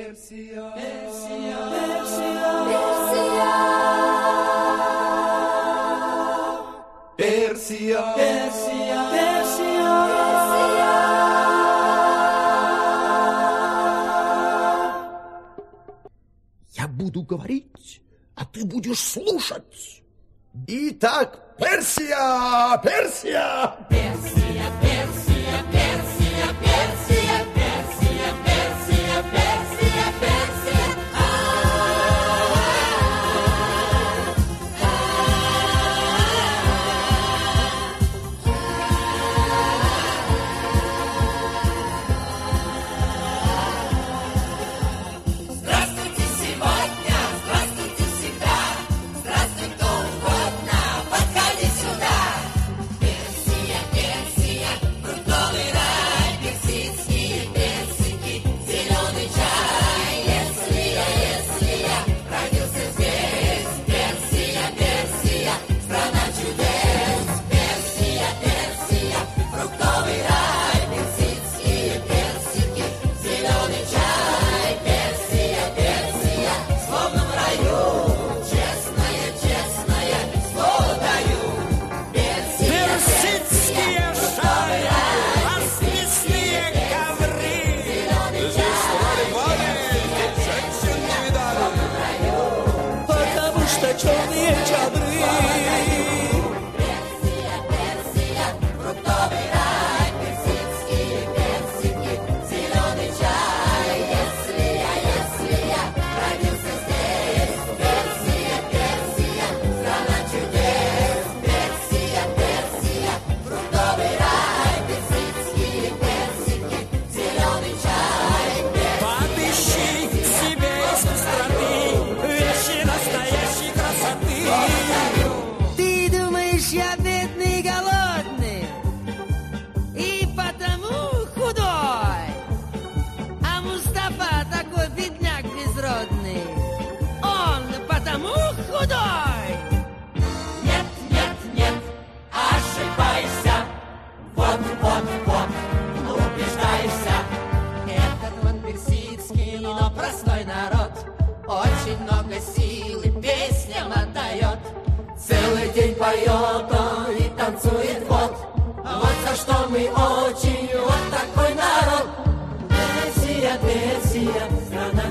Персия, Персия, Персия, Персия, Персия, Персия, Я буду говорить, а ты будешь слушать. Итак, Персия, Персия. Персия, Персия, Персия, Персия, Персия, Персия, Персия, Персия. Здравствуйте сегодня, здравствуйте всегда, здравствуй кто угодно, подходи сюда. Персия, Персия, фруктовый рай, персидские персики, зеленый чай. Если я родился здесь, Персия, Персия, страна чудес. Персия, Персия, фруктовый рай, персидские персики, зеленый чай. Персия, Персия, словно в раю, честное, честное слово даю. Персия, Персидские шары, расписные ковры. здесь свадьбы, женщин не видали. Потому что черные чадры. Персия, Персия, фруктовый рай, персидские персики, зеленый чай. Если я родился здесь, Персия, Персия, страна чудес. Персия, Персия, фруктовый рай, персидские персики, зеленый чай. Подыщи себе из страны вещи настоящей красоты. Ты думаешь, я бедный и голодный, и потому худой? А Мустафа такой бедняк безродный, он потому худой? Нет, нет, нет, ошибаешься. Вот, убеждаешься. Этот он персидский, но простой народ. Очень много сил и песням отдает. Целый день поет он и танцует вот. Вот за что мы очень, вот такой народ. Персия, Персия, страна